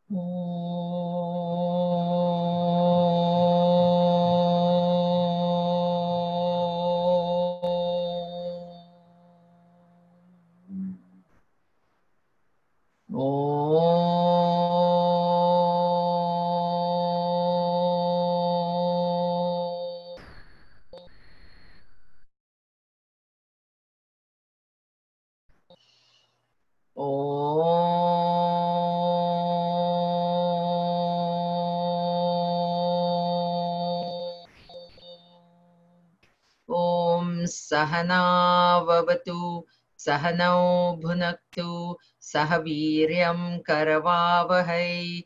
Sahana vavatu Sahanau bhunaktu Sahaviryam karavavahai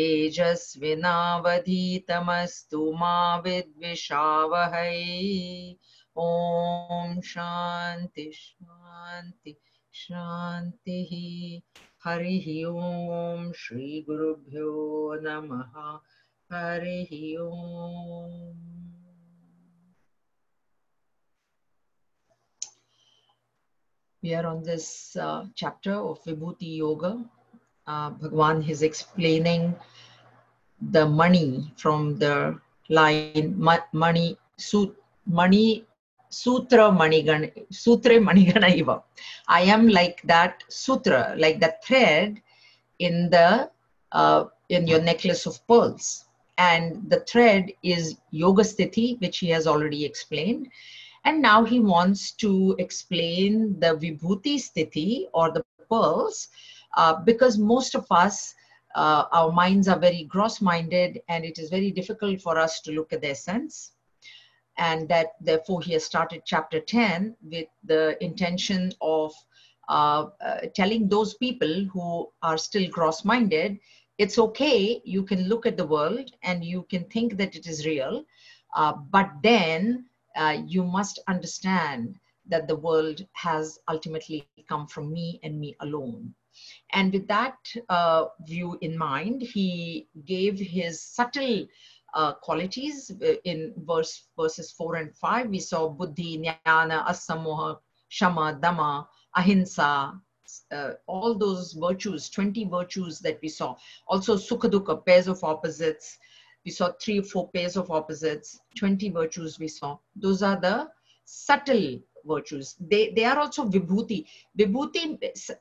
Tejasvinavadhitamastu ma vidvishavahai. Om Shanti Shanti Shanti. Harihi Om Shri Gurubhyo Namaha. Harihi Om. We are on this chapter of Vibhuti Yoga. Bhagwan is explaining the money from the line Mani Sutra Manigana Iva. I am like that sutra, like that thread in your necklace of pearls. And the thread is Yoga Sthiti, which he has already explained. And now he wants to explain the Vibhuti Sthiti or the pearls, because most of us, our minds are very gross-minded and it is very difficult for us to look at the essence. And that therefore he has started chapter 10 with the intention of telling those people who are still gross-minded, it's okay, you can look at the world and you can think that it is real, but then you must understand that the world has ultimately come from me and me alone. And with that view in mind, he gave his subtle qualities in verses 4 and 5. We saw buddhi, jnana, asamoha, shama, dama, ahimsa, all those virtues, 20 virtues that we saw. Also sukha dukkha, pairs of opposites. We saw 3 or 4 pairs of opposites, 20 virtues we saw. Those are the subtle virtues. They are also vibhuti. Vibhuti,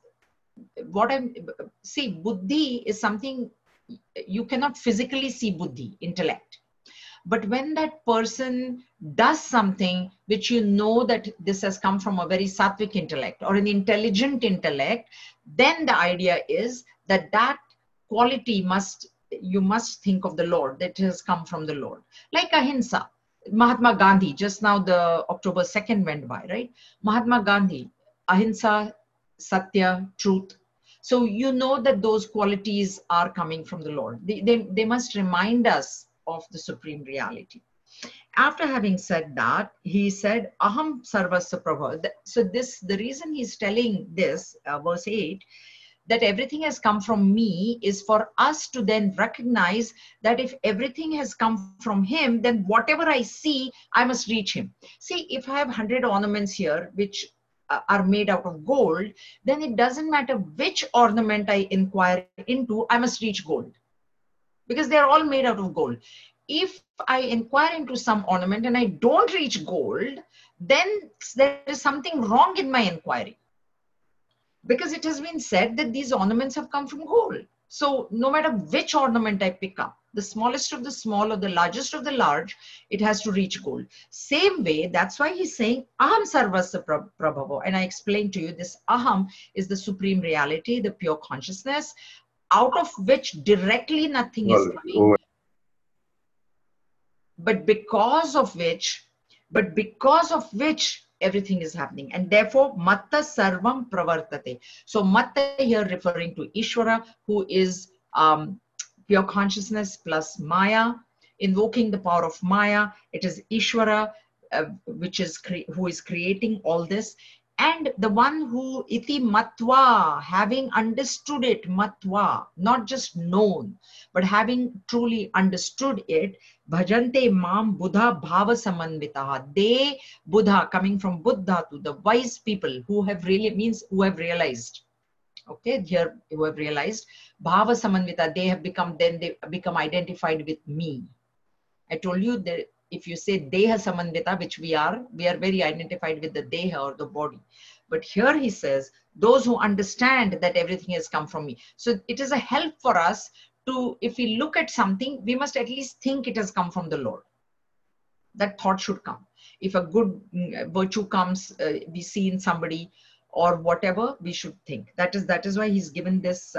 buddhi is something you cannot physically see, buddhi, intellect. But when that person does something which you know that this has come from a very sattvic intellect or an intelligent intellect, then the idea is that that quality you must think of the Lord, that has come from the Lord. Like ahimsa, Mahatma Gandhi, just now the October 2nd went by, right? Mahatma Gandhi, ahimsa, satya, truth. So you know that those qualities are coming from the Lord. They must remind us of the supreme reality. After having said that, he said, Aham Sarvasya Prabha. So the reason he's telling this, verse 8, that everything has come from me, is for us to then recognize that if everything has come from him, then whatever I see, I must reach him. See, if I have 100 ornaments here, which are made out of gold, then it doesn't matter which ornament I inquire into, I must reach gold, because they're all made out of gold. If I inquire into some ornament and I don't reach gold, then there is something wrong in my inquiry, because it has been said that these ornaments have come from gold. So no matter which ornament I pick up, the smallest of the small or the largest of the large, it has to reach gold. Same way, that's why he's saying Aham Sarvasya Prabhavo. And I explained to you, this Aham is the supreme reality, the pure consciousness, out of which directly nothing is coming, but because of which everything is happening. And therefore matta sarvam pravartate. So matta here referring to Ishvara, who is pure consciousness plus Maya, invoking the power of Maya. It is Ishvara, who is creating all this. And the one who iti matva, having understood it, matva, not just known, but having truly understood it, bhajante mam buddha bhava samanvitaha. They, Buddha, coming from Buddha, to the wise people who have really, means who have realized, Okay, here you have realized bhava samanvita, they have become, then they become identified with me. I told you that if you say deha samanvita, which we are very identified with the deha or the body. But here he says, those who understand that everything has come from me. So it is a help for us to, if we look at something, we must at least think it has come from the Lord. That thought should come. If a good virtue comes, we see in somebody or whatever, we should think. That is why he's given this,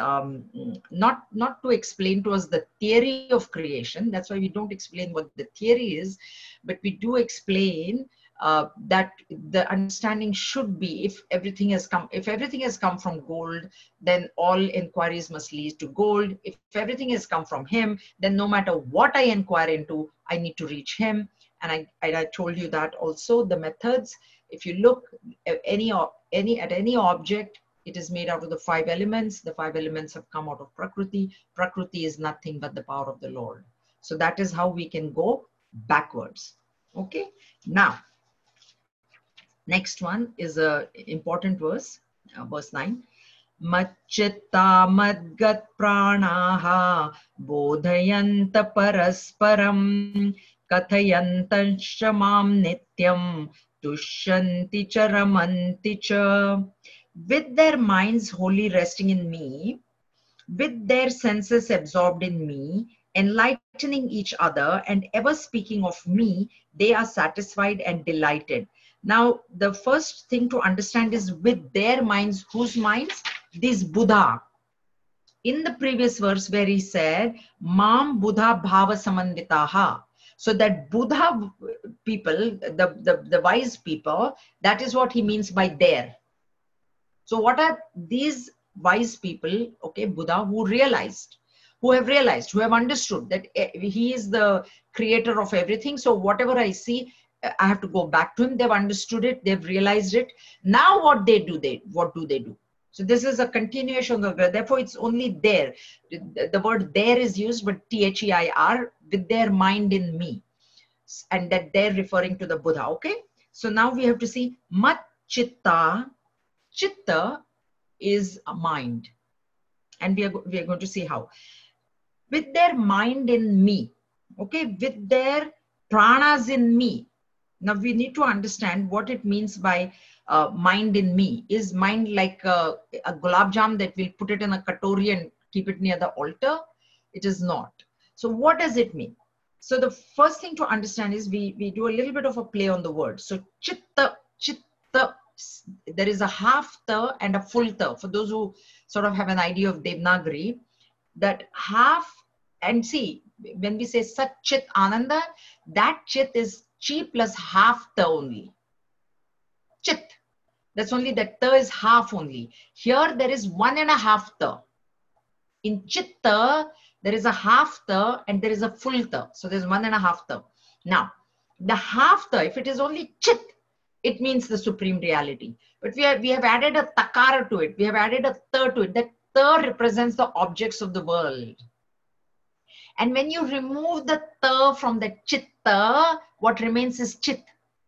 not to explain to us the theory of creation. That's why we don't explain what the theory is, but we do explain that the understanding should be, if everything has come from gold, then all inquiries must lead to gold. If everything has come from him, then no matter what I inquire into, I need to reach him. And I told you that also, the methods, if you look at any object, it is made out of the 5 elements. The 5 elements have come out of Prakriti. Prakriti is nothing but the power of the Lord. So that is how we can go backwards. Okay. Now, next one is a important verse, verse 9. Macchitta madgat pranaha bodhayanta parasparam kathayantascha mam nityam tushyanti cha ramanti cha. With their minds wholly resting in me, with their senses absorbed in me, enlightening each other and ever speaking of me, they are satisfied and delighted. Now, the first thing to understand is with their minds. Whose minds? This Buddha. In the previous verse where he said, Mam Buddha Bhava Samanvitaha. So that Buddha people, the wise people, that is what he means by their. So what are these wise people, okay, Buddha, who have understood that he is the creator of everything. So whatever I see, I have to go back to him. They've understood it. They've realized it. Now what do they do? So this is a continuation of the, therefore it's only there. The word there is used, but THEIR, with their mind in me. And that they're referring to the Buddha, okay? So now we have to see Mat Chitta. Chitta is a mind. And we are going to see how. With their mind in me, okay? With their pranas in me. Now we need to understand what it means by mind in me. Is mind like a gulab jam that we'll put it in a katori and keep it near the altar? It is not. So what does it mean? So the first thing to understand is we do a little bit of a play on the word. So chitta, there is a half ta and a full ta. For those who sort of have an idea of Devanagari, that half, and see, when we say Sat Chit Ananda, that chit is chi plus half ta only. Chit. That's only, that ta is half only. Here there is 1.5 ta. In chitta, there is a half ta and there is a full ta. So there's 1.5 ta. Now, the half ta, if it is only chit, it means the supreme reality. But we have added a takara to it. We have added a ta to it. That ta represents the objects of the world. And when you remove the ta from the chitta, what remains is chit.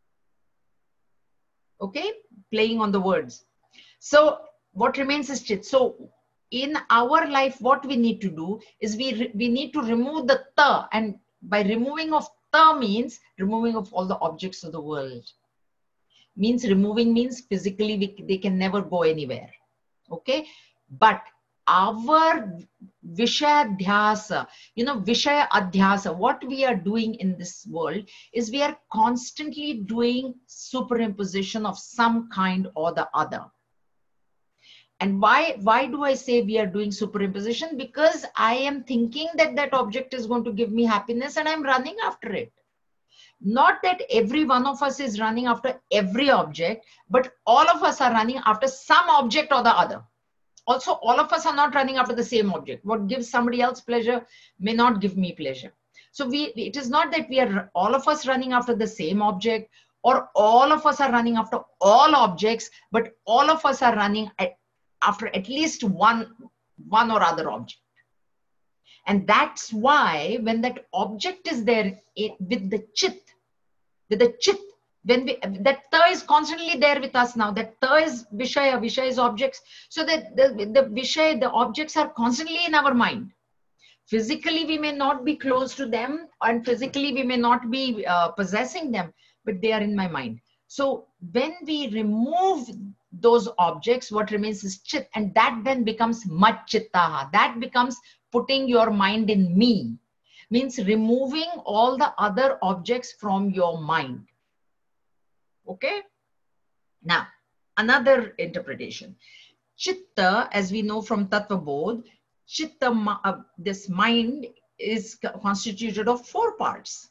Okay? Playing on the words. So what remains is chit. So in our life, what we need to do is we need to remove the ta. And by removing of ta means removing of all the objects of the world. Means removing means physically they can never go anywhere. Okay? But our Vishaya Dhyasa, Vishaya Adhyasa, what we are doing in this world is we are constantly doing superimposition of some kind or the other. And why do I say we are doing superimposition? Because I am thinking that that object is going to give me happiness and I'm running after it. Not that every one of us is running after every object, but all of us are running after some object or the other. Also, all of us are not running after the same object. What gives somebody else pleasure may not give me pleasure. So it is not that we are all of us running after the same object, or all of us are running after all objects, but all of us are running after at least one or other object. And that's why when that object is there with the chit, When that ta is constantly there with us now, that ta is vishaya, vishaya is objects. So that the vishaya, the objects are constantly in our mind. Physically, we may not be close to them, and physically, we may not be possessing them, but they are in my mind. So when we remove those objects, what remains is chit, and that then becomes machchittaha. That becomes putting your mind in me, means removing all the other objects from your mind. Okay? Now, another interpretation. Chitta, as we know from Tattva Bodh, Chitta, this mind is constituted of 4 parts.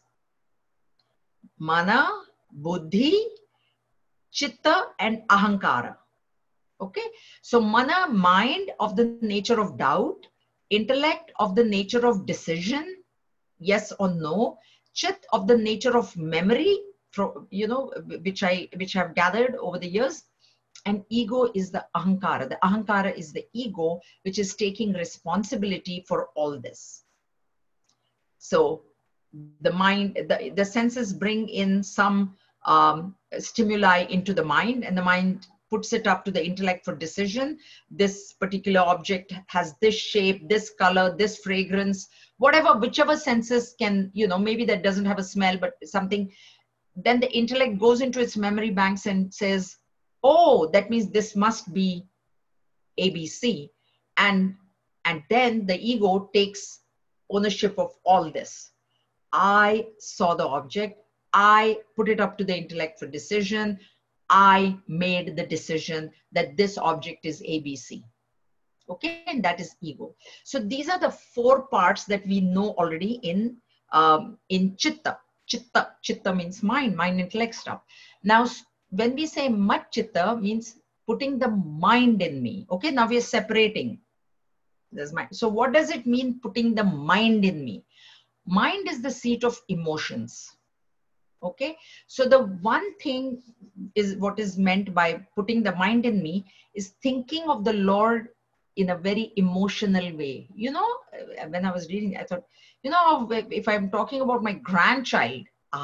Mana, Buddhi, Chitta, and Ahankara. Okay? So Mana, mind of the nature of doubt, intellect of the nature of decision, yes or no, Chit of the nature of memory, which I've gathered over the years, and ego is the ahankara. The ahankara is the ego, which is taking responsibility for all this. So the mind, the senses bring in some stimuli into the mind, and the mind puts it up to the intellect for decision. This particular object has this shape, this color, this fragrance, whatever, whichever senses can, maybe that doesn't have a smell, but something. Then the intellect goes into its memory banks and says, oh, that means this must be ABC. And then the ego takes ownership of all this. I saw the object. I put it up to the intellect for decision. I made the decision that this object is ABC. Okay, and that is ego. So these are the 4 parts that we know already in chitta. Chitta means mind, intellect stuff. Now, when we say machchitta, means putting the mind in me. Okay, now we are separating. There's mind. So what does it mean, putting the mind in me? Mind is the seat of emotions. Okay, so the one thing is what is meant by putting the mind in me is thinking of the Lord in a very emotional way. When I was reading, I thought, if I'm talking about my grandchild,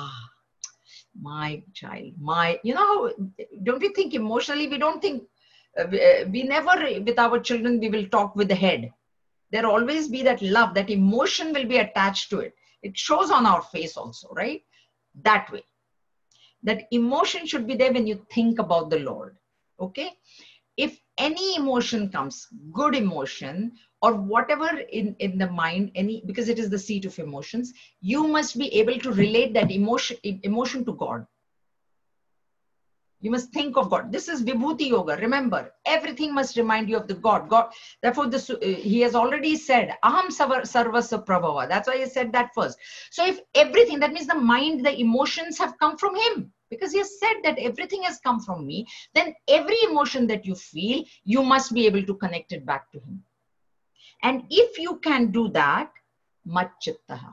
my child, don't we think emotionally? We don't think, we never, with our children, we will talk with the head. There always be that love, that emotion will be attached to it. It shows on our face also, right? That way. That emotion should be there when you think about the Lord. Okay? If any emotion comes, good emotion or whatever in the mind, because it is the seat of emotions, you must be able to relate that emotion to God. You must think of God. This is Vibhuti Yoga. Remember, everything must remind you of the God. Therefore, he has already said, Aham sarvasya prabhava. That's why he said that first. So if everything, that means the mind, the emotions have come from him. Because he has said that everything has come from me, then every emotion that you feel, you must be able to connect it back to him. And if you can do that, machchittaha.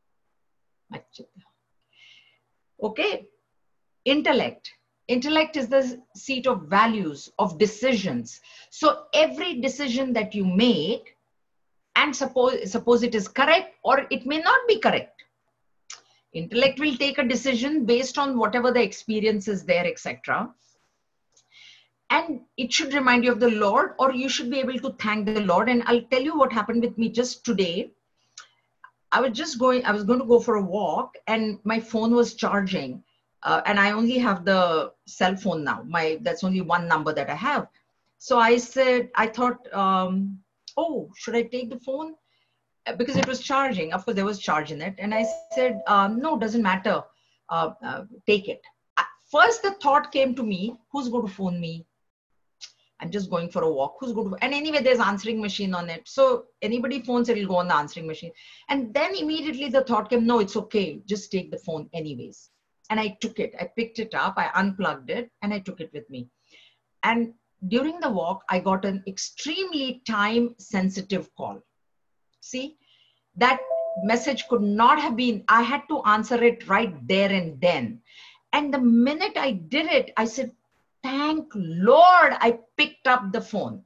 Okay? Intellect. Intellect is the seat of values, of decisions. So every decision that you make, and suppose it is correct or it may not be correct. Intellect will take a decision based on whatever the experience is there, etc. And it should remind you of the Lord, or you should be able to thank the Lord. And I'll tell you what happened with me just today. I was going to go for a walk and my phone was charging. And I only have the cell phone now. That's only one number that I have. So I thought, oh, should I take the phone? Because it was charging. Of course, there was charge in it. And I said, no, doesn't matter. Take it. First, the thought came to me, who's going to phone me? I'm just going for a walk. Who's going to? And anyway, there's answering machine on it. So anybody phones, it'll go on the answering machine. And then immediately the thought came, no, it's okay. Just take the phone anyways. And I took it. I picked it up. I unplugged it and I took it with me. And during the walk, I got an extremely time-sensitive call. See, that message could not have been, I had to answer it right there and then. And the minute I did it, I said, thank Lord, I picked up the phone.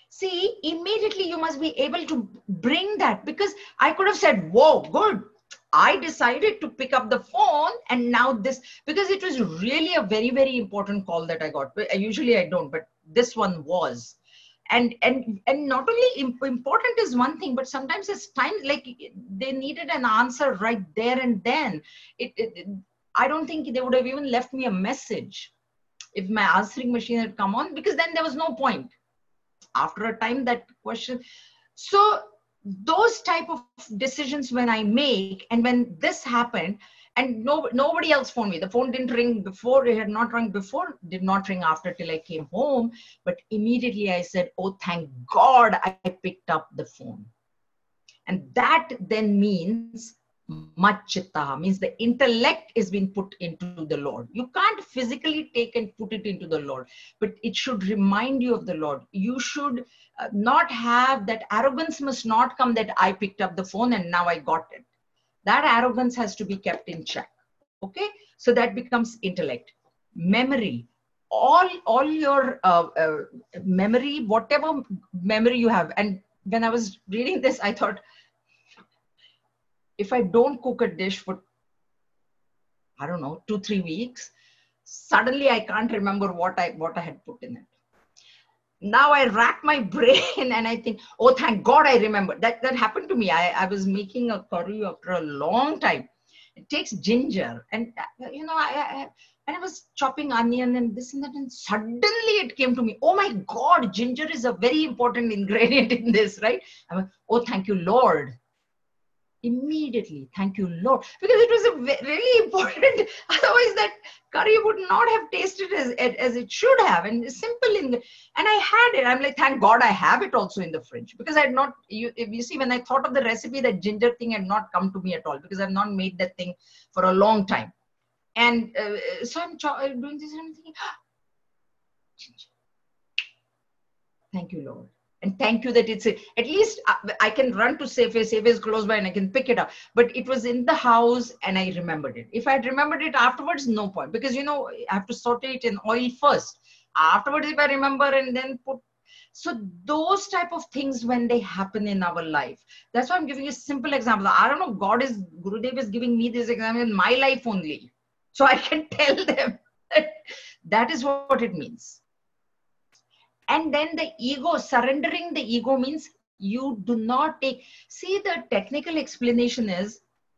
See, immediately you must be able to bring that, because I could have said, whoa, good. I decided to pick up the phone, and now this, because it was really a very, very important call that I got. Usually I don't, but this one was. And not only important is one thing, but sometimes it's time, like they needed an answer right there and then. I don't think they would have even left me a message if my answering machine had come on, because then there was no point. After a time, that question. So those type of decisions when I make, and when this happened, and nobody else phoned me. The phone didn't ring before, it had not rung before, did not ring after till I came home. But immediately I said, oh, thank God I picked up the phone. And that then means Machchitta, means the intellect is being put into the Lord. You can't physically take and put it into the Lord, but it should remind you of the Lord. You should not have that arrogance, must not come that I picked up the phone and now I got it. That arrogance has to be kept in check. Okay, so that becomes intellect. Memory, all your memory, whatever memory you have. And when I was reading this, I thought, if I don't cook a dish for, I don't know, 2-3 weeks, suddenly I can't remember what I had put in it. Now I rack my brain and I think, oh, thank God I remember. That happened to me. I was making a curry after a long time. It takes ginger, and you know, I was chopping onion and this and that, and suddenly it came to me, oh my God, ginger is a very important ingredient in this, right? I went, oh, thank you, Lord. Immediately, thank you, Lord, because it was a really important. Otherwise, that curry would not have tasted as it should have. And simple and I had it. I'm like, thank God I have it also in the fridge, because I had not. You see, when I thought of the recipe, that ginger thing had not come to me at all, because I've not made that thing for a long time. And so I'm doing this and I'm thinking, ginger. Thank you, Lord. And thank you that it's at least I can run to Safeway. Safeway is close by and I can pick it up. But it was in the house and I remembered it. If I had remembered it afterwards, no point. Because, you know, I have to saute it in oil first. Afterwards, if I remember and then put. So those type of things, when they happen in our life, that's why I'm giving you a simple example. I don't know, Gurudev is giving me this example in my life only. So I can tell them that is what it means. And then the ego, surrendering the ego means you do not take. See, the technical explanation is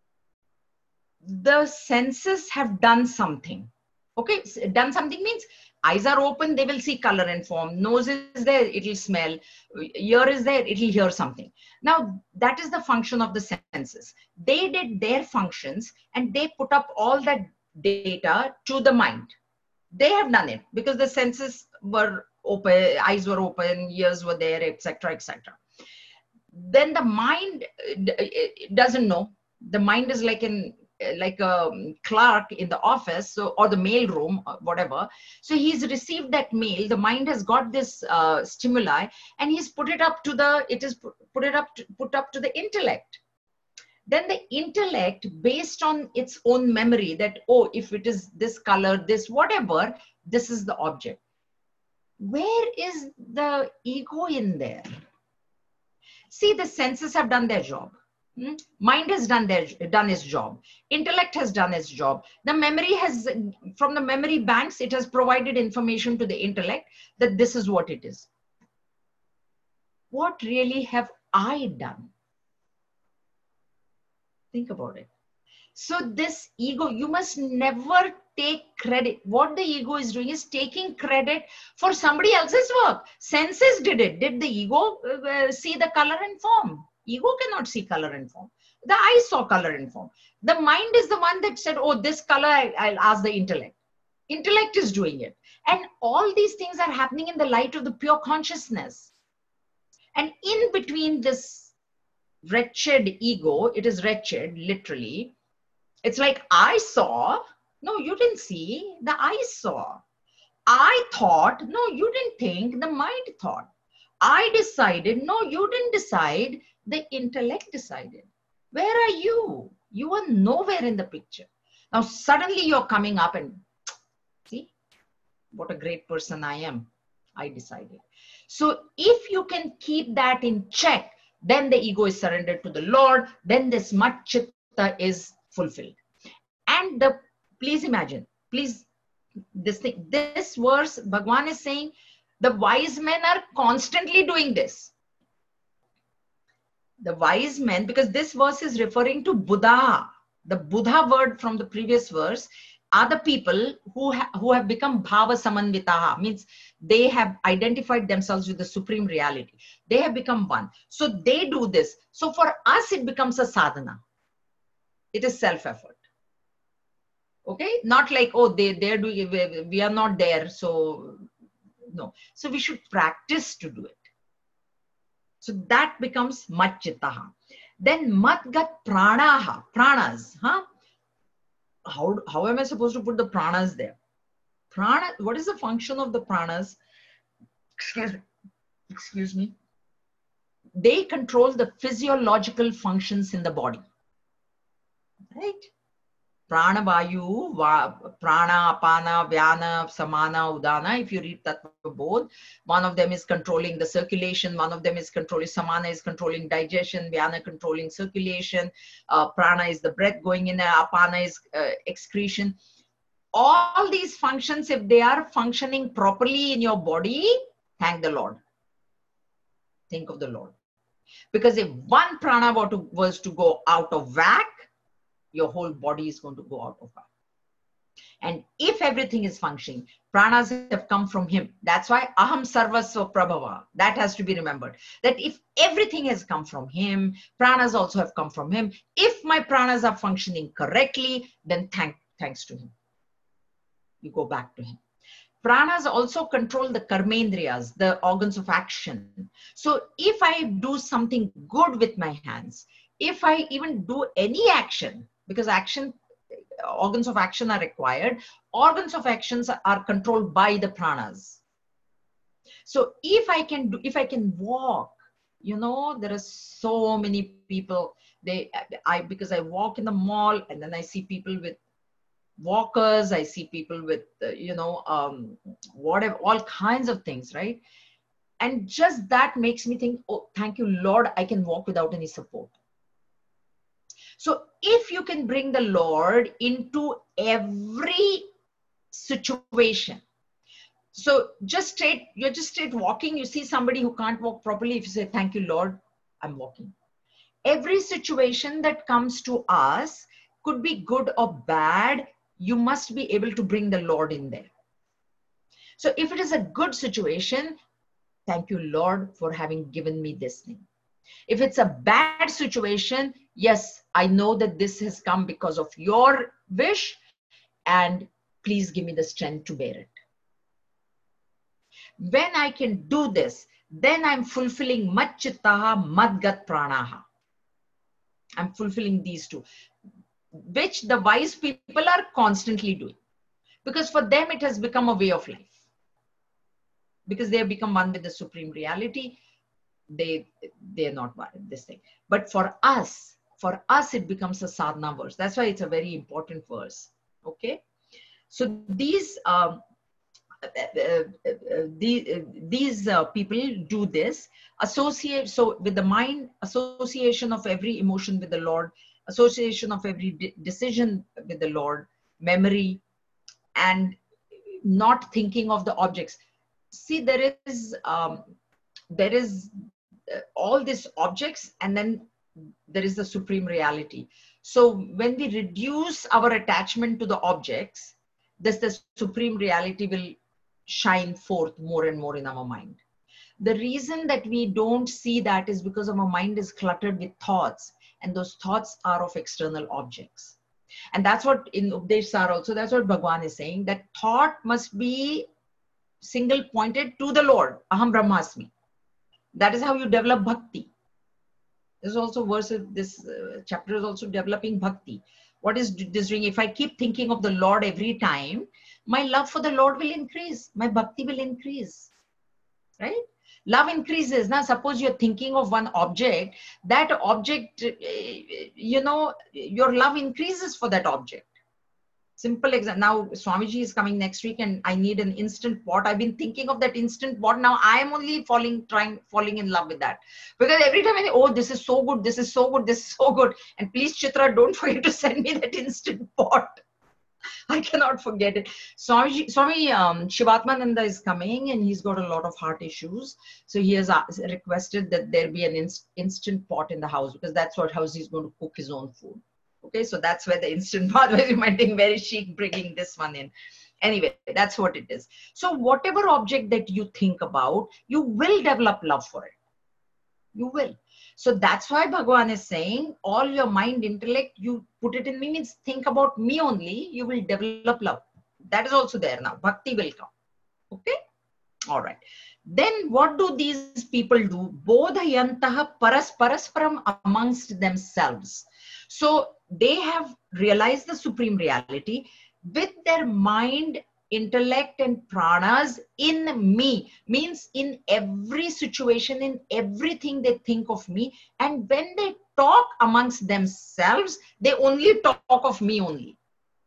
the senses have done something. Okay, done something means eyes are open, they will see color and form. Nose is there, it will smell. Ear is there, it will hear something. Now, that is the function of the senses. They did their functions and they put up all that data to the mind. They have done it because the senses were open, eyes were open, ears were there, etc., etc. Then the mind doesn't know. The mind is like a clerk in the office, so, or the mail room, or whatever. So he's received that mail. The mind has got this stimuli, and he's put it up to the. It is put up to the intellect. Then the intellect, based on its own memory, that, oh, if it is this color, this whatever, this is the object. Where is the ego in there? See, the senses have done their job. Mind has done its job. Intellect has done its job. The memory has, from the memory banks, it has provided information to the intellect that this is what it is. What really have I done? Think about it. So this ego, you must never take credit. What the ego is doing is taking credit for somebody else's work. Senses did it. Did the ego see the color and form? Ego cannot see color and form. The eye saw color and form. The mind is the one that said, oh, this color, I'll ask the intellect. Intellect is doing it. And all these things are happening in the light of the pure consciousness. And in between this wretched ego, it is wretched, literally. It's like, I saw. No, you didn't see. The eye saw. I thought. No, you didn't think. The mind thought. I decided. No, you didn't decide. The intellect decided. Where are you? You are nowhere in the picture. Now, suddenly you're coming up and see what a great person I am. I decided. So if you can keep that in check, then the ego is surrendered to the Lord. Then this Machchitta Chitta is fulfilled. And please imagine, please, this verse, Bhagwan is saying the wise men are constantly doing this. The wise men, because this verse is referring to Buddha. The Buddha word from the previous verse are the people who have become bhava samanvitaha, means they have identified themselves with the supreme reality. They have become one. So they do this. So for us, it becomes a sadhana. It is self-effort. Okay? Not like, oh, they're doing, we are not there. So no. So we should practice to do it. So that becomes matchittaha. Then matgat pranaha, pranas. Huh? How am I supposed to put the pranas there? Prana, what is the function of the pranas? Excuse me. They control the physiological functions in the body. Right? Prana vayu, prana, apana, vyana, samana, udana. If you read Tattva Bodh, one of them is controlling the circulation, one of them is controlling, samana is controlling digestion, vyana controlling circulation, prana is the breath going in, apana is excretion. All these functions, if they are functioning properly in your body, thank the Lord. Think of the Lord. Because if one prana was to go out of whack, your whole body is going to go out of whack. And if everything is functioning, pranas have come from him. That's why aham sarvasva prabhava. That has to be remembered. That if everything has come from him, pranas also have come from him. If my pranas are functioning correctly, then thanks to him. You go back to him. Pranas also control the karmendriyas, the organs of action. So if I do something good with my hands, if I even do any action, because organs of action are required, organs of actions are controlled by the pranas. So if I can walk, you know, there are so many people, because I walk in the mall and then I see people with walkers, I see people with, whatever, all kinds of things, right? And just that makes me think, oh, thank you, Lord, I can walk without any support. So if you can bring the Lord into every situation, so you're just straight walking, you see somebody who can't walk properly, if you say, thank you, Lord, I'm walking. Every situation that comes to us could be good or bad, you must be able to bring the Lord in there. So if it is a good situation, thank you, Lord, for having given me this thing. If it's a bad situation, yes, I know that this has come because of your wish, and please give me the strength to bear it. When I can do this, then I'm fulfilling matchittaha, madgat pranaha. I'm fulfilling these two, which the wise people are constantly doing. Because for them, it has become a way of life. Because they have become one with the supreme reality. They're not this thing. But for us, it becomes a sadhana verse. That's why it's a very important verse. Okay. So these people do this, associate. So with the mind, association of every emotion with the Lord, association of every decision with the Lord, memory, and not thinking of the objects. See, there is all these objects, and then there is the supreme reality. So when we reduce our attachment to the objects, the supreme reality will shine forth more and more in our mind. The reason that we don't see that is because our mind is cluttered with thoughts, and those thoughts are of external objects. And that's what in Upadesh Sar also, that's what Bhagwan is saying, that thought must be single pointed to the Lord, Aham Brahmasmi. That is how you develop bhakti. This chapter is also developing bhakti. What is this doing? If I keep thinking of the Lord every time, my love for the Lord will increase. My bhakti will increase. Right? Love increases. Now, suppose you're thinking of one object, that object, your love increases for that object. Simple example. Now Swamiji is coming next week and I need an instant pot. I've been thinking of that instant pot. Now I am only falling in love with that. Because every time I think, oh, this is so good, this is so good, this is so good. And please, Chitra, don't forget to send me that instant pot. I cannot forget it. Swami Shivatmananda is coming and he's got a lot of heart issues. So he has requested that there be an instant pot in the house, because that's what house he's going to cook his own food. Okay, so that's where the instant pot, where you might think very chic bringing this one in. Anyway, that's what it is. So whatever object that you think about, you will develop love for it. You will. So that's why Bhagavan is saying, all your mind, intellect, you put it in me, means think about me only, you will develop love. That is also there now. Bhakti will come. Okay? All right. Then what do these people do? Bodhayantaha parasparam amongst themselves. So they have realized the supreme reality with their mind, intellect and pranas in me, means in every situation, in everything they think of me. And when they talk amongst themselves, they only talk of me only.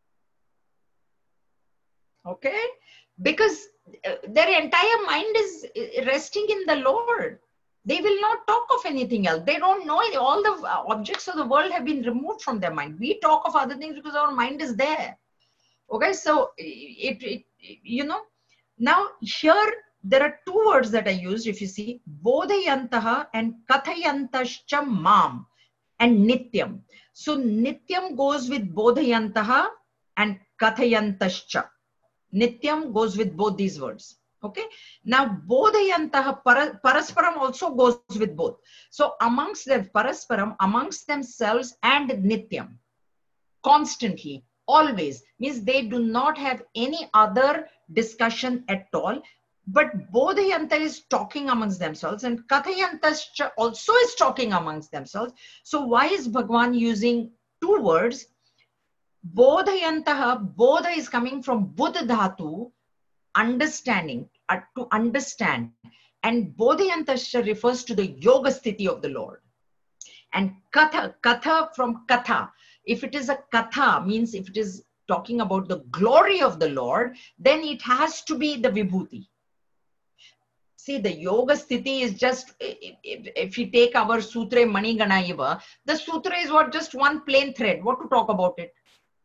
Okay? Because their entire mind is resting in the Lord. They will not talk of anything else. They don't know it. All the objects of the world have been removed from their mind. We talk of other things because our mind is there. Okay, so you know, now here there are two words that I used. If you see, bodhayantaha and kathayantascha mam and nityam. So nityam goes with bodhayantaha and kathayantascha. Nityam goes with both these words. Okay. Now bodhayantaha parasparam also goes with both. So amongst them, parasparam, amongst themselves, and nityam, constantly, always, means they do not have any other discussion at all. But bodhayanta is talking amongst themselves, and kathayanta also is talking amongst themselves. So why is Bhagavan using two words? Bodhayantaha, bodha is coming from buddha dhatu, understanding, to understand. And bodhayantascha refers to the yoga sthiti of the Lord. And katha from katha. If it is a katha, means if it is talking about the glory of the Lord, then it has to be the vibhuti. See, the yoga sthiti is just, if you take our sutra Mani Ganaiva, the sutra is what? Just one plain thread. What to talk about it?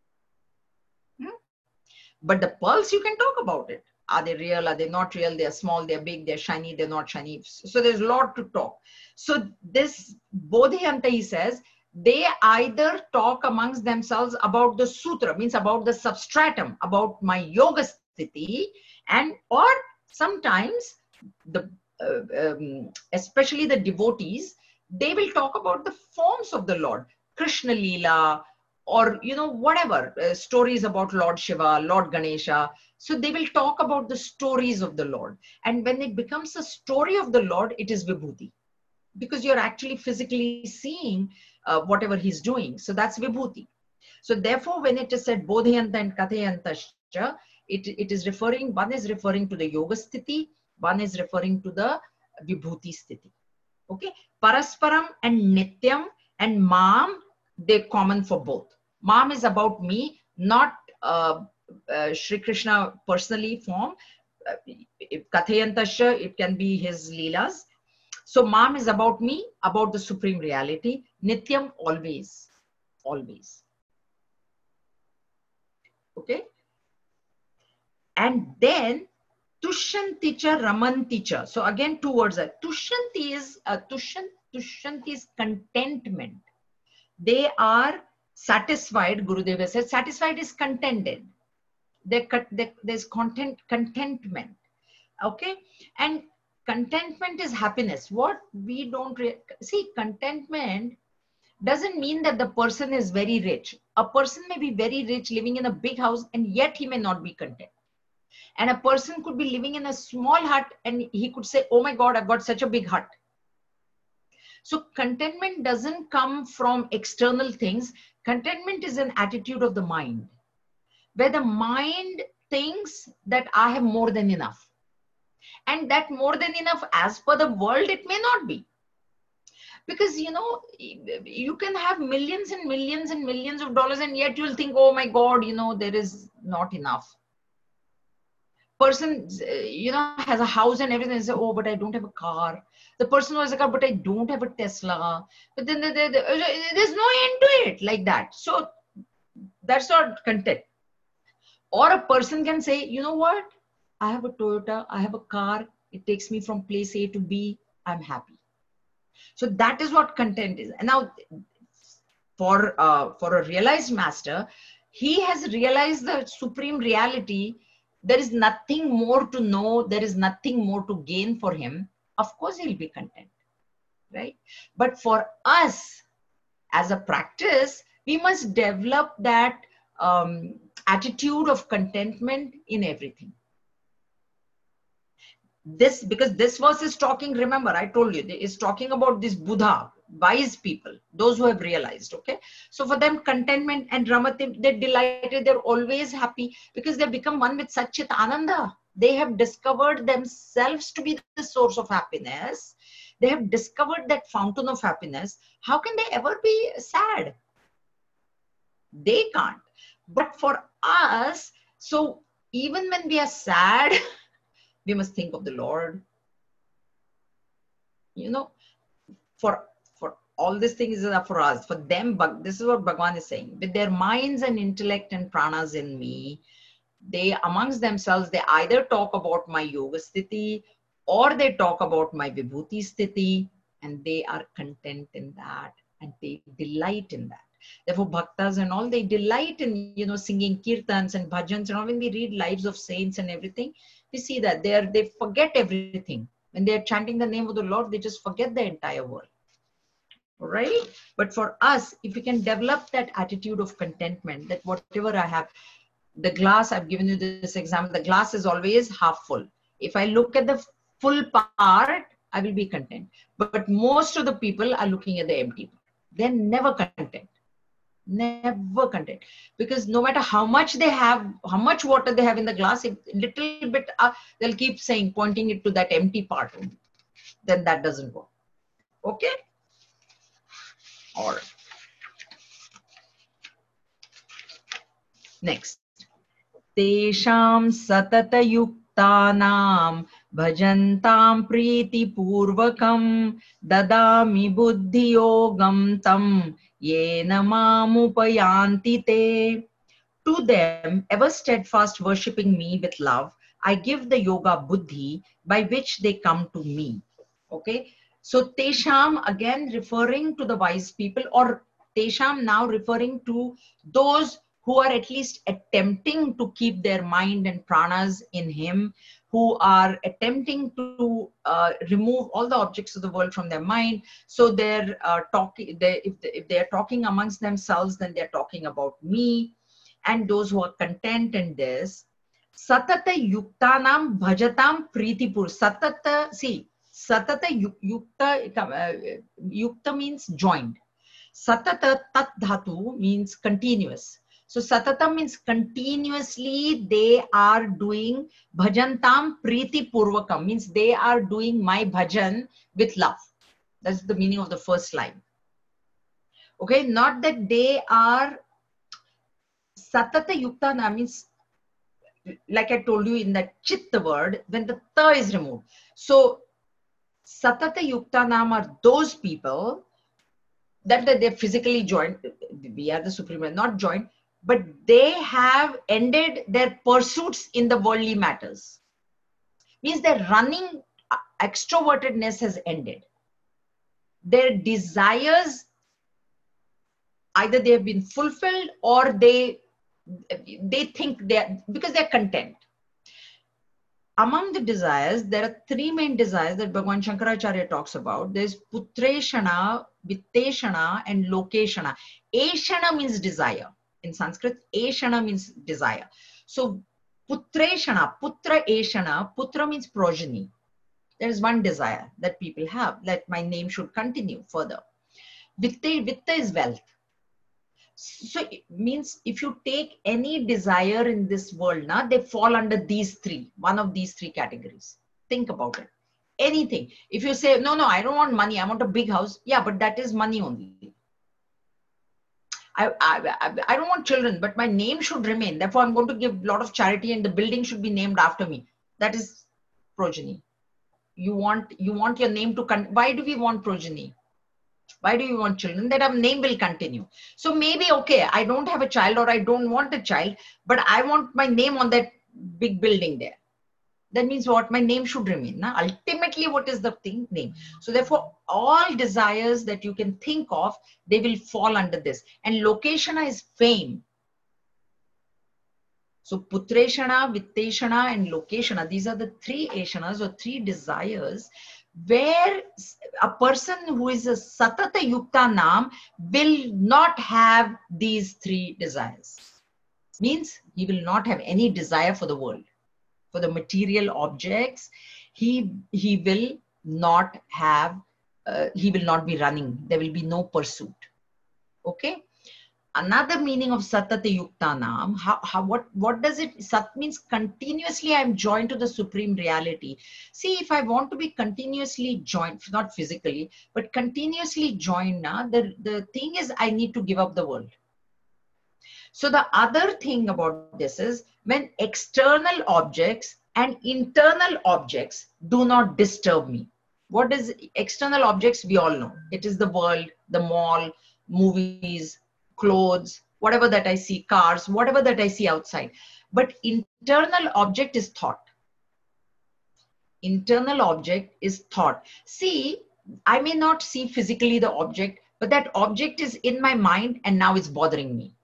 But the pearls, you can talk about it. Are they real? Are they not real? They're small, they're big, they're shiny, they're not shiny. So there's a lot to talk. So this bodhayanta, he says, they either talk amongst themselves about the sutra, means about the substratum, about my yoga sthiti, and or sometimes the especially the devotees, they will talk about the forms of the Lord, Krishna Leela, or whatever stories about Lord Shiva, Lord Ganesha. So they will talk about the stories of the Lord, and when it becomes a story of the Lord, it is vibhuti, because you're actually physically seeing whatever he's doing. So that's vibhuti. So therefore, when it is said bodhayanta and kathayantascha, it is referring, one is referring to the yoga sthiti, one is referring to the vibhuti sthiti. Okay, parasparam and nityam and mam, they're common for both. Mam is about me, not Shri Krishna personally form. Kathayantascha, it can be his leelas. So mam is about me, about the supreme reality. Nityam, always, always. Okay. And then tushyanticha ramanticha. So again, two words. Tushyanti is contentment. They are satisfied. Gurudeva says satisfied is contented. There's contentment. Okay. And contentment is happiness. What we don't see, contentment doesn't mean that the person is very rich. A person may be very rich, living in a big house, and yet he may not be content. And a person could be living in a small hut and he could say, oh my God, I've got such a big hut. So contentment doesn't come from external things. Contentment is an attitude of the mind, where the mind thinks that I have more than enough. And that more than enough, as per the world, it may not be. Because, you know, you can have millions and millions and millions of dollars, and yet you'll think, oh my God, you know, there is not enough. Person, you know, has a house and everything, and say, oh, but I don't have a car. The person who has a car, but I don't have a Tesla. But then there's no end to it, like that. So that's not content. Or a person can say, you know what, I have a Toyota, I have a car, it takes me from place A to B, I'm happy. So that is what content is. And now for a realized master, he has realized the supreme reality. There is nothing more to know, there is nothing more to gain for him. Of course he'll be content, right? But for us as a practice, we must develop that attitude of contentment in everything. This, because this verse is talking, remember I told you, is talking about this Buddha, wise people, those who have realized. Okay, so for them contentment and ramatim, they're delighted, they're always happy, because they become one with Satchit Ananda. They have discovered themselves to be the source of happiness. They have discovered that fountain of happiness. How can they ever be sad? They can't. But for us, so even when we are sad, we must think of the Lord. You know, for all these things are for us. For them, this is what Bhagavan is saying. With their minds and intellect and pranas in me, they amongst themselves, they either talk about my yoga sthiti or they talk about my vibhuti sthiti, and they are content in that and they delight in that. Therefore, bhaktas and all, they delight in, you know, singing kirtans and bhajans and all. When we read lives of saints and everything, we see that they forget everything. When they're chanting the name of the Lord, they just forget the entire world. Right? But for us, if we can develop that attitude of contentment, that whatever I have, the glass, I've given you this example, the glass is always half full. If I look at the full part, I will be content. But most of the people are looking at the empty part. They're never content. Never content. Because no matter how much they have, how much water they have in the glass, if little bit, they'll keep saying, pointing it to that empty part. Then that doesn't work. Okay? All right. Next. Tesham satatayuktanam bhajantam pritipurvakam dadami buddhiyogam tam yena mamupayanti te. To them, ever steadfast worshipping me with love, I give the yoga buddhi by which they come to me. Okay. So Tesham, again referring to the wise people, or Tesham now referring to those who are at least attempting to keep their mind and pranas in him, who are attempting to remove all the objects of the world from their mind. So they're talking, if they're talking amongst themselves, then they're talking about me. And those who are content in this, Satata yuktanam bhajatam pritipur. Satata, see, Satata yukta means joined. Satata tat dhatu means continuous. So satata means continuously they are doing bhajantam priti purvakam, means they are doing my bhajan with love. That's the meaning of the first line. Okay, not that they are satata yuktana means, like I told you in that chitta word, when the ta is removed. So satata yuktanam are those people that they're physically joined. We are the supreme, not joined, but they have ended their pursuits in the worldly matters. Means their running extrovertedness has ended. Their desires, either they have been fulfilled or they think they're, because they're content. Among the desires, there are three main desires that Bhagavan Shankaracharya talks about. There's putreshana, vitteshana, and lokeshana. Eshana means desire. In Sanskrit, eshana means desire. So putreshana, putra eshana, putra means progeny. There is one desire that people have, that my name should continue further. Vitta is wealth. So it means if you take any desire in this world, they fall under these three, one of these three categories. Think about it. anything. If you say, no, I don't want money, I want a big house. Yeah, but that is money only. I don't want children, but my name should remain. Therefore, I'm going to give a lot of charity and the building should be named after me. That is progeny. You want your name to, why do we want progeny? Why do you want children? That our name will continue. So maybe, okay, I don't have a child or I don't want a child, but I want my name on that big building there. That means what? My name should remain. Now, ultimately, what is the thing? Name. So therefore, all desires that you can think of, they will fall under this. And lokeshana is fame. So putreshana, vitteshana, and lokeshana, these are the three eshanas or three desires where a person who is a satata yukta nam will not have these three desires. Means he will not have any desire for the world. For the material objects, he will not have, he will not be running. There will be no pursuit. Okay. Another meaning of satata yukta nam, what does it? Sat means continuously I am joined to the supreme reality. See, if I want to be continuously joined, not physically, but continuously joined, the thing is I need to give up the world. So the other thing about this is when external objects and internal objects do not disturb me. What is external objects? We all know. It is the world, the mall, movies, clothes, whatever that I see, cars, whatever that I see outside. But internal object is thought. Internal object is thought. See, I may not see physically the object, but that object is in my mind and now it's bothering me.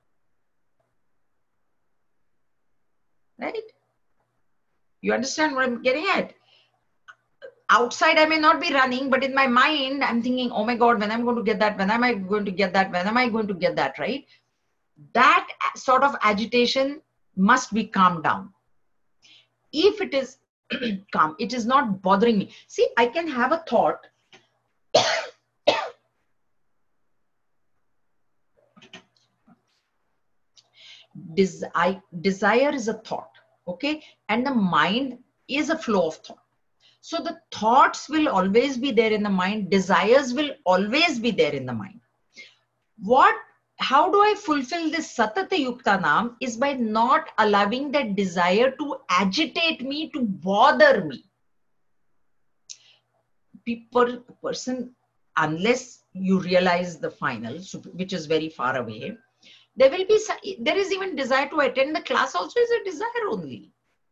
Right? You understand what I'm getting at? Outside, I may not be running, but in my mind, I'm thinking, oh my God, when I'm going to get that, when am I going to get that, when am I going to get that, right? That sort of agitation must be calmed down. If it is calm, it is not bothering me. See, I can have a thought. Desire is a thought, okay? And the mind is a flow of thought. So the thoughts will always be there in the mind. Desires will always be there in the mind. How do I fulfill this satata yukta nam is by not allowing that desire to agitate me, to bother me. Person, unless you realize the final, which is very far away, there is even desire to attend the class also is a desire only.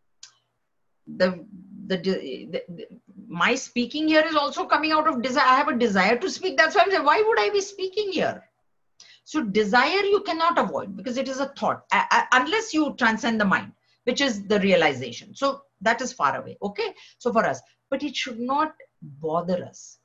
My speaking here is also coming out of desire. I have a desire to speak. That's why I'm saying, why would I be speaking here? So desire you cannot avoid because it is a thought, unless you transcend the mind, which is the realization. So that is far away. Okay. So for us, but it should not bother us.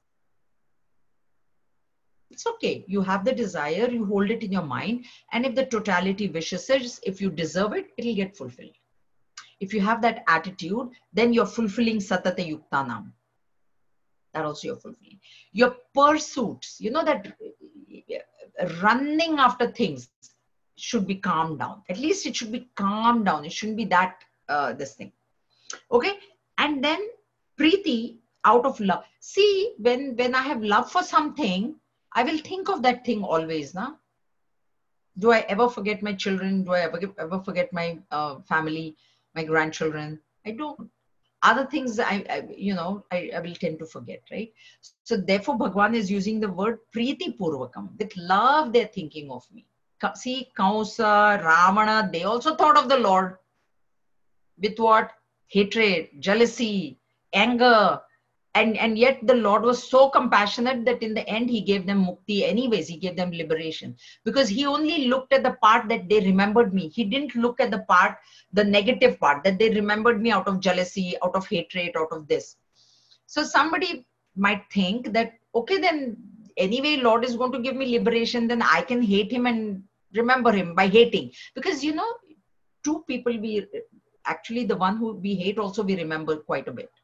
It's okay. You have the desire, you hold it in your mind. And if the totality wishes it, if you deserve it, it'll get fulfilled. If you have that attitude, then you're fulfilling satata yukta nam. That also you're fulfilling. Your pursuits, you know that running after things should be calmed down. At least it should be calmed down. It shouldn't be that, this thing. Okay. And then preeti out of love. See, when I have love for something, I will think of that thing always. Na? Do I ever forget my children? Do I ever forget my family, my grandchildren? I don't. Other things I will tend to forget, right? So therefore, Bhagwan is using the word Preeti Purvakam. With love, they're thinking of me. See, Kamsa, Ravana, they also thought of the Lord. With what? Hatred, jealousy, anger. And yet the Lord was so compassionate that in the end, he gave them mukti anyways. He gave them liberation because he only looked at the part that they remembered me. He didn't look at the part, the negative part, that they remembered me out of jealousy, out of hatred, out of this. So somebody might think that, okay, then anyway, Lord is going to give me liberation. Then I can hate him and remember him by hating. Because, two people, actually the one who we hate also we remember quite a bit.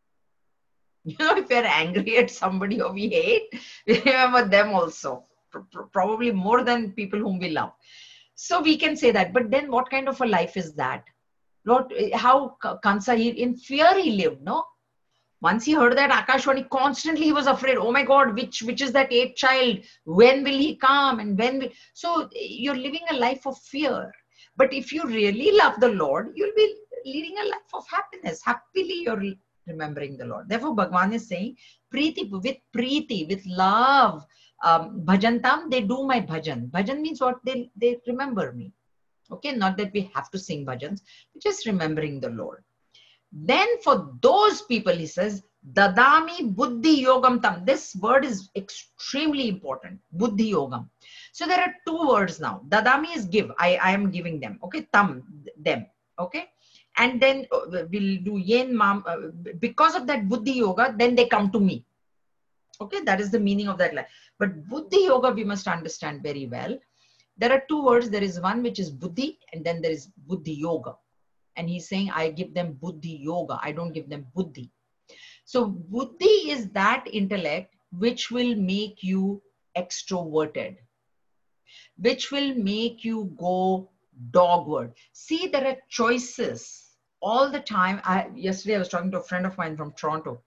If we're angry at somebody or we hate, we remember them also, probably more than people whom we love. So we can say that. But then what kind of a life is that? Lord, how Kansa, in fear he lived, no? Once he heard that Akashvani, constantly he was afraid. Oh my God, which is that eighth child? When will he come? And when will... So you're living a life of fear. But if you really love the Lord, you'll be leading a life of happiness. Happily you're remembering the Lord. Therefore, Bhagavan is saying, Preeti, with love, bhajantam, they do my bhajan. Bhajan means what? They remember me. Okay, not that we have to sing bhajans, just remembering the Lord. Then for those people, he says, Dadami Buddhi Yogam Tam. This word is extremely important. Buddhi Yogam. So there are two words now. Dadami is give. I am giving them. Okay. Tam, them. Okay. And then we'll do yen mam. Because of that Buddhi Yoga, then they come to me. Okay. That is the meaning of that line. But Buddhi Yoga, we must understand very well. There are two words. There is one which is Buddhi, and then there is Buddhi Yoga. And he's saying, I give them Buddhi Yoga. I don't give them Buddhi. So Buddhi is that intellect which will make you extroverted, which will make you go dogward. See, there are choices all the time. Yesterday I was talking to a friend of mine from Toronto.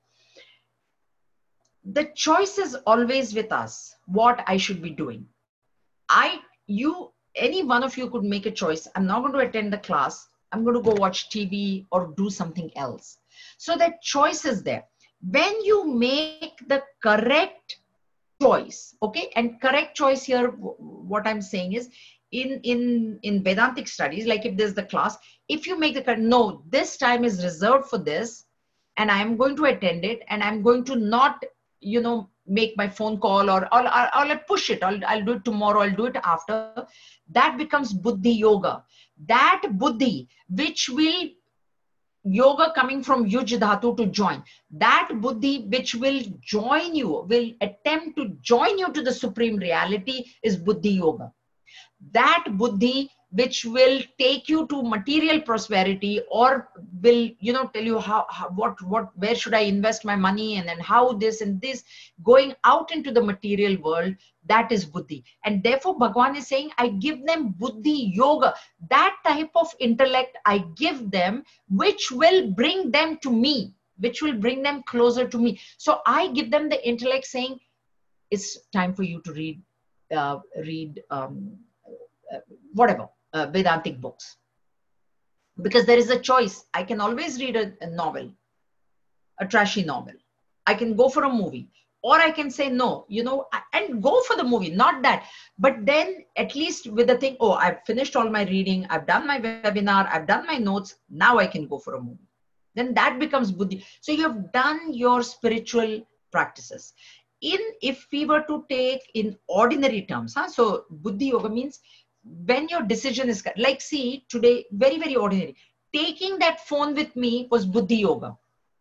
The choice is always with us, what I should be doing. Any one of you could make a choice. I'm not going to attend the class. I'm going to go watch TV or do something else. So that choice is there. When you make the correct choice, okay, and correct choice here, what I'm saying is, in Vedantic studies, like if there's the class, if you make the correct, no, this time is reserved for this, and I'm going to attend it, and I'm going to not, make my phone call, or I'll push it. I'll do it tomorrow. I'll do it after. That becomes Buddhi Yoga. That Buddhi, which will, yoga coming from Yuj Dhatu, to join. That Buddhi which will join you, will attempt to join you to the Supreme Reality, is Buddhi Yoga. That Buddhi which will take you to material prosperity, or will, tell you where should I invest my money, and then how this and this, going out into the material world, that is Buddhi. And therefore Bhagavan is saying, I give them Buddhi Yoga. That type of intellect I give them, which will bring them to me, which will bring them closer to me. So I give them the intellect saying, it's time for you to read whatever, Vedantic books. Because there is a choice. I can always read a novel, a trashy novel. I can go for a movie. Or I can say no, and go for the movie, not that. But then at least with the thing, oh, I've finished all my reading, I've done my webinar, I've done my notes, now I can go for a movie. Then that becomes Buddhi. So you have done your spiritual practices. If we were to take in ordinary terms, so Buddhi Yoga means when your decision is, like, see, today, very, very ordinary. Taking that phone with me was Buddhi Yoga.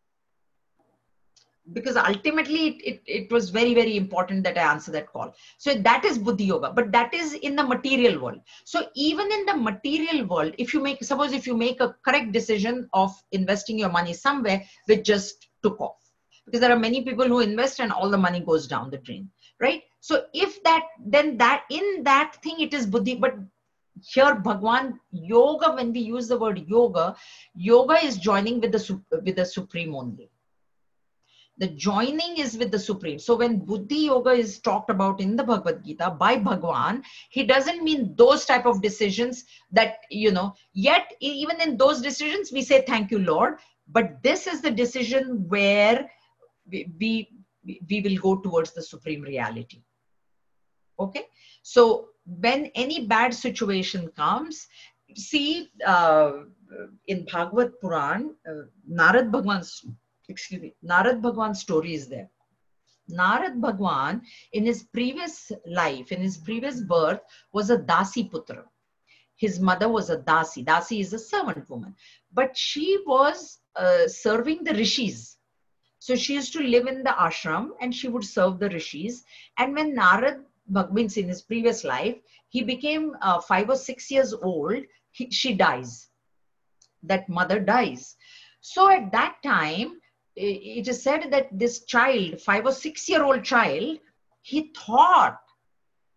Because ultimately it was very, very important that I answer that call. So that is Buddhi Yoga, but that is in the material world. So even in the material world, suppose if you make a correct decision of investing your money somewhere, which just took off. Because there are many people who invest and all the money goes down the drain, right? So if that, then that in that thing, it is Buddhi. But here Bhagwan, yoga, when we use the word yoga, yoga is joining with the Supreme only. The joining is with the Supreme. So when Buddhi Yoga is talked about in the Bhagavad Gita by Bhagwan, he doesn't mean those type of decisions that, yet even in those decisions, we say, thank you, Lord. But this is the decision where we will go towards the Supreme Reality. Okay. So when any bad situation comes, see, in Bhagavad Puran, Narad Bhagwan's story is there. Narad Bhagwan, in his previous life, in his previous birth, was a Dasi Putra. His mother was a Dasi. Dasi is a servant woman. But she was serving the rishis. So she used to live in the ashram and she would serve the rishis. And when Narad Bhagwan, in his previous life, he became 5 or 6 years old, she dies. That mother dies. So at that time, it is said that this child, 5 or 6 year old child, he thought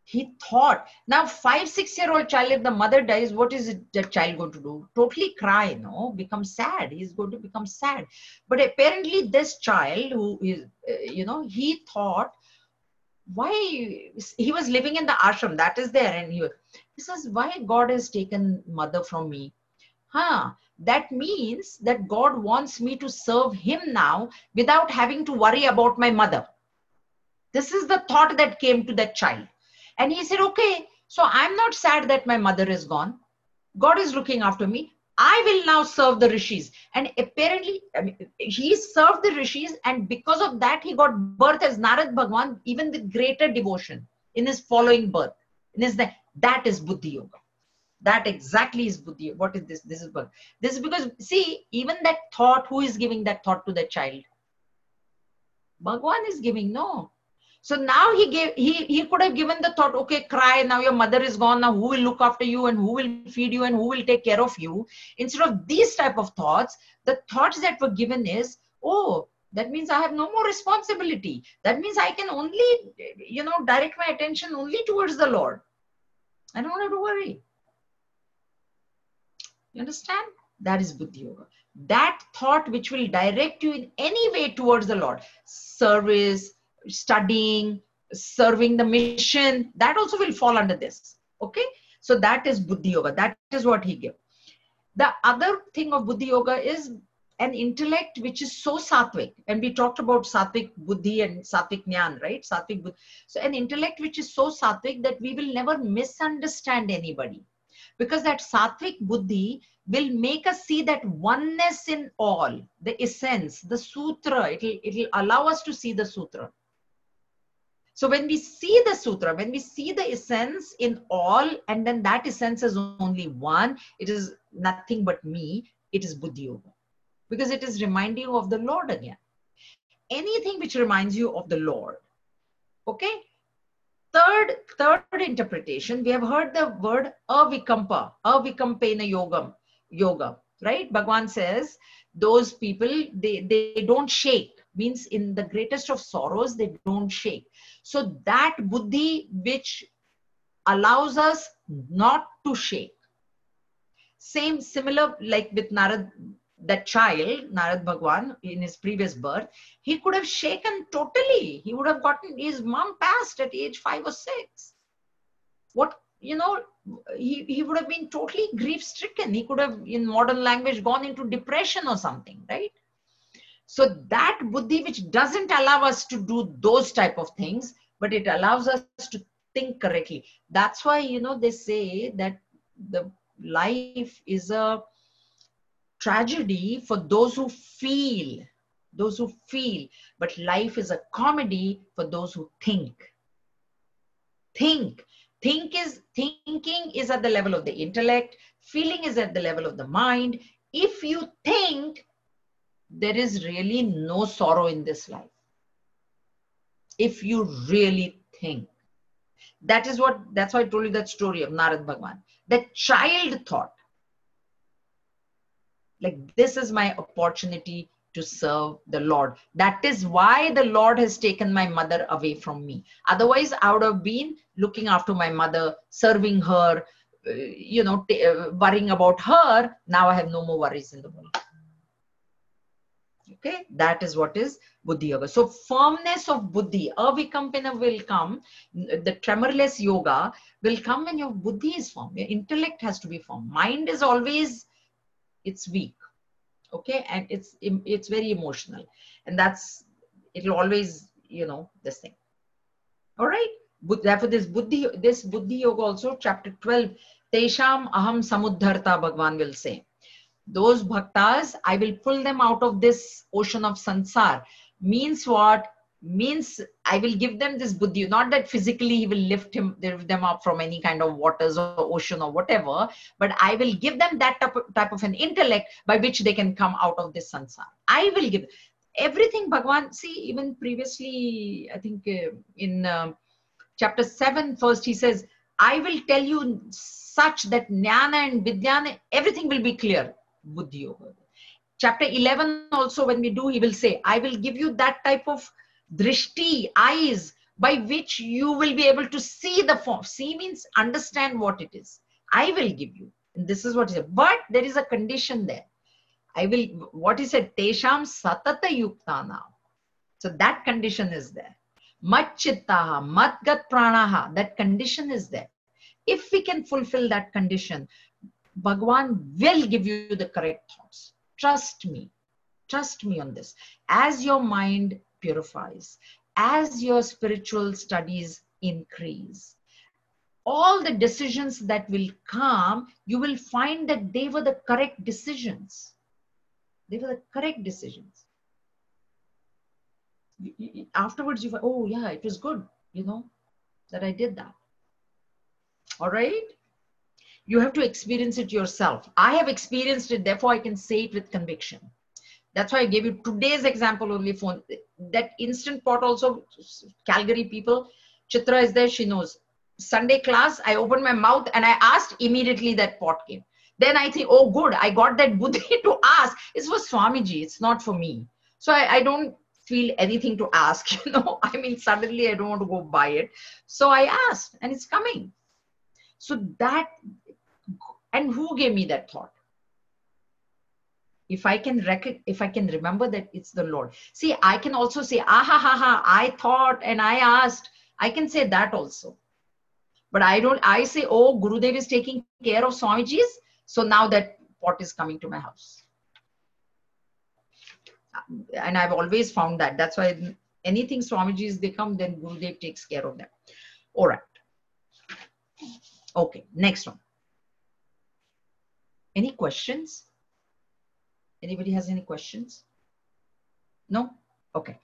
He thought. Now 5-6-year-old child, if the mother dies, what is the child going to do? Totally cry, no? Become sad. He's going to become sad. But apparently this child who is, he thought, why he was living in the ashram that is there, and he says, why God has taken mother from me? That means that God wants me to serve him now without having to worry about my mother. This is the thought that came to that child. And he said, okay, so I'm not sad that my mother is gone. God is looking after me. I will now serve the rishis. And apparently, he served the rishis, and because of that, he got birth as Narad Bhagwan, even the greater devotion in his following birth. That is Buddhi Yoga. That exactly is Buddhi. What is this? This is birth. This is because, see, even that thought, who is giving that thought to the child? Bhagwan is giving, no. So now he could have given the thought, okay, cry, now your mother is gone, now who will look after you and who will feed you and who will take care of you? Instead of these type of thoughts, the thoughts that were given is, oh, that means I have no more responsibility. That means I can only, direct my attention only towards the Lord. I don't have to worry. You understand? That is Buddhi Yoga. That thought which will direct you in any way towards the Lord. Service, studying, serving the mission, that also will fall under this. Okay, so that is Buddhi Yoga. That is what he gave. The other thing of Buddhi Yoga is an intellect which is so sattvic, and we talked about sattvic buddhi and sattvic jnana, right? Sattvic buddhi. So an intellect which is so sattvic that we will never misunderstand anybody, because that sattvic buddhi will make us see that oneness in all, the essence, the sutra. It will allow us to see the sutra. So when we see the sutra, when we see the essence in all, and then that essence is only one, it is nothing but me, it is Buddhi Yoga. Because it is reminding you of the Lord again. Anything which reminds you of the Lord. Okay? Third interpretation, we have heard the word avikampa, avikampena yoga, right? Bhagwan says, those people, they don't shake. Means in the greatest of sorrows, they don't shake. So that buddhi which allows us not to shake. Similar like with Narad, that child, Narad Bhagwan, in his previous birth, he could have shaken totally. He would have gotten, his mom passed at age 5 or 6. He would have been totally grief-stricken. He could have, in modern language, gone into depression or something, right? So that buddhi which doesn't allow us to do those type of things, but it allows us to think correctly. That's why, they say that the life is a tragedy for those who feel, but life is a comedy for those who think. Thinking is at the level of the intellect, feeling is at the level of the mind. If you think, there is really no sorrow in this life. If you really think. That's why I told you that story of Narad Bhagwan. The child thought, like, this is my opportunity to serve the Lord. That is why the Lord has taken my mother away from me. Otherwise, I would have been looking after my mother, serving her, worrying about her. Now I have no more worries in the world. Okay, that is what is Buddhi Yoga. So firmness of Buddhi, avikampana will come, the tremorless yoga will come when your Buddhi is firm. Your intellect has to be firm. Mind is always, it's weak. Okay, and it's very emotional. And it'll always, this thing. All right. Therefore, this Buddhi Yoga also, chapter 12, Tesham Aham Samudharta, Bhagwan will say. Those bhaktas, I will pull them out of this ocean of sansar. Means what? Means I will give them this buddhi. Not that physically he will lift them up from any kind of waters or ocean or whatever, but I will give them that type of an intellect by which they can come out of this sansar. I will give everything. Bhagwan, see, even previously, I think in chapter 7, first he says, I will tell you such that jnana and vidyana, everything will be clear. Buddhi Yoga. Chapter 11 also, when we do, he will say, I will give you that type of drishti, eyes, by which you will be able to see the form. See means understand what it is. I will give you. And this is what is it. But there is a condition there. I will, what is it? Tesham satata yuktana. So that condition is there. Mat chittaha, matgat pranaha, that condition is there. If we can fulfill that condition, Bhagwan will give you the correct thoughts. Trust me. Trust me on this. As your mind purifies, as your spiritual studies increase, all the decisions that will come, you will find that they were the correct decisions. They were the correct decisions. Afterwards, you find, oh yeah, it was good, you know, that I did that. All right? You have to experience it yourself. I have experienced it, therefore I can say it with conviction. That's why I gave you today's example only for that instant pot also. Calgary people, Chitra is there, she knows. Sunday class, I opened my mouth and I asked, immediately that pot came. Then I think, oh good, I got that buddhi to ask. It's for Swamiji, it's not for me. So I don't feel anything to ask, you know. I mean, suddenly I don't want to go buy it. So I asked and it's coming. So that, and who gave me that thought? If I can remember that it's the Lord. See, I can also say, I thought and I asked. I can say that also. But I say, oh, Gurudev is taking care of Swamiji's. So now that pot is coming to my house. And I've always found that. That's why anything Swamiji's, they come, then Gurudev takes care of them. All right. Okay, next one. Any questions? Anybody has any questions? No? Okay.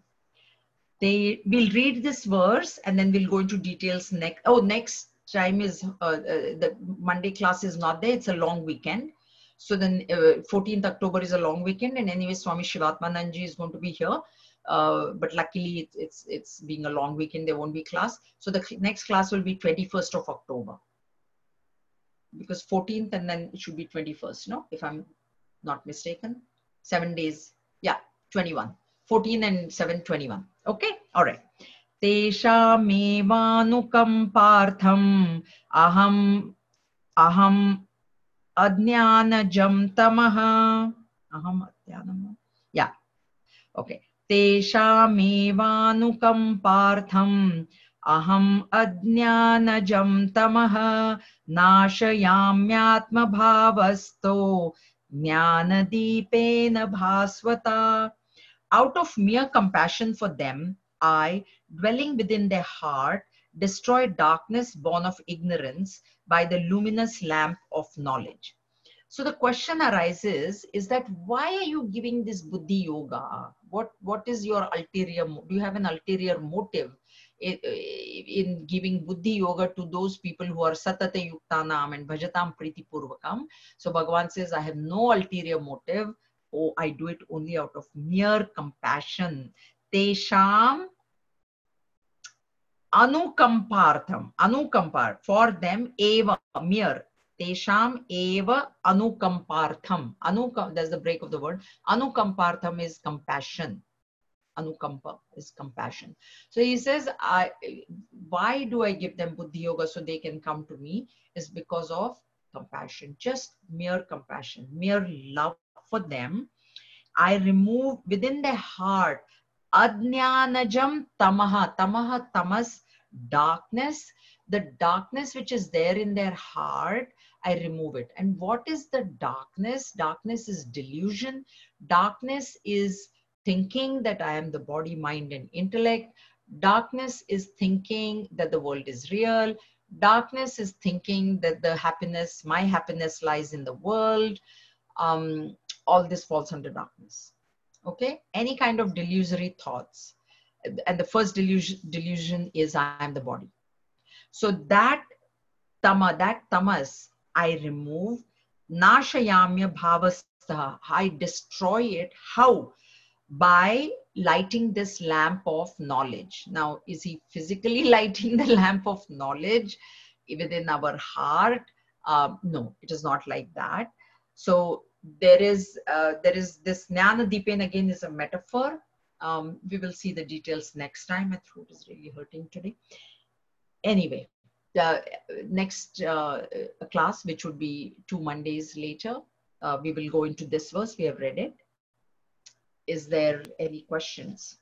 We'll read this verse and then we'll go into details next. Oh, next time is the Monday class is not there. It's a long weekend. So then 14th October is a long weekend. And anyway, Swami Shivatmananji is going to be here. But luckily it's being a long weekend. There won't be class. So the next class will be 21st of October. Because 14th and then it should be 21st, no? If I'm not mistaken. 7 days. Yeah, 21. 14 and 7, 21. Okay? All right. Teshamevanukam partham aham ajnanajam tamaha. Aham ajnanam. Yeah. Okay. Teshamevanukam partham aham ajnanajam tamaha nashayamyatma bhavasto jnanadipena bhasvata. Out of mere compassion for them, I, dwelling within their heart, destroy darkness born of ignorance by the luminous lamp of knowledge. So the question arises is that why are you giving this Buddhi Yoga? What is your ulterior, do you have an ulterior motive in giving Buddhi Yoga to those people who are Satata Yuktanam and Bhajatam Priti Purvakam? So Bhagavan says, I have no ulterior motive. Oh, I do it only out of mere compassion. Tesham anukampartham. Anukampar. For them, eva, mere. Tesham eva anukampartham. That's the break of the word. Anukampartham is compassion. Anukampa is compassion. So he says, why do I give them Buddhi Yoga so they can come to me? Is because of compassion. Just mere compassion, mere love for them. I remove within their heart ajnanajam tamaha. Tamaha, tamas, darkness. The darkness which is there in their heart, I remove it. And what is the darkness? Darkness is delusion. Darkness is thinking that I am the body, mind, and intellect. Darkness is thinking that the world is real. Darkness is thinking that the happiness, my happiness lies in the world. All this falls under darkness. Okay? Any kind of delusory thoughts. And the first delusion is I am the body. So that tamas, I remove. Nashayamya bhavastha. I destroy it. How? By lighting this lamp of knowledge. Now, is he physically lighting the lamp of knowledge within our heart? No, it is not like that. So there is this Jnana Deepen again is a metaphor. We will see the details next time. My throat is really hurting today. Anyway, the next class, which would be 2 Mondays later, we will go into this verse. We have read it. Is there any questions?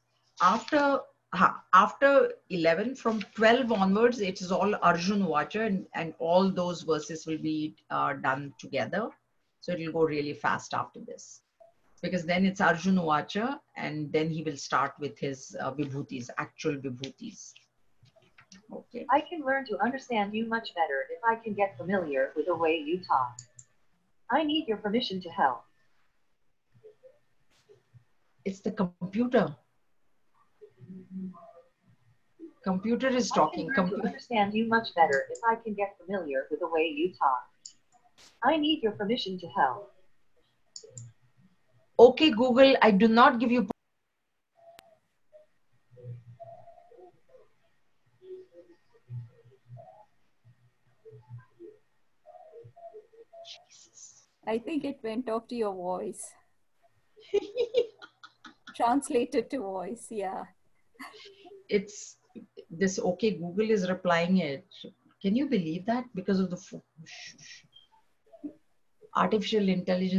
After 11, from 12 onwards, it is all Arjun Vacha, and all those verses will be done together. So it will go really fast after this, because then it's Arjun Vacha, and then he will start with his vibhutis, actual vibhutis. Okay. I can learn to understand you much better if I can get familiar with the way you talk. I need your permission to help. It's the computer. Computer is talking. I can learn to understand you much better if I can get familiar with the way you talk. I need your permission to help. Okay, Google, I do not give you. I think it went off to your voice. Translated to voice, yeah. It's this, okay, Google is replying it. Can you believe that? Because of the artificial intelligence.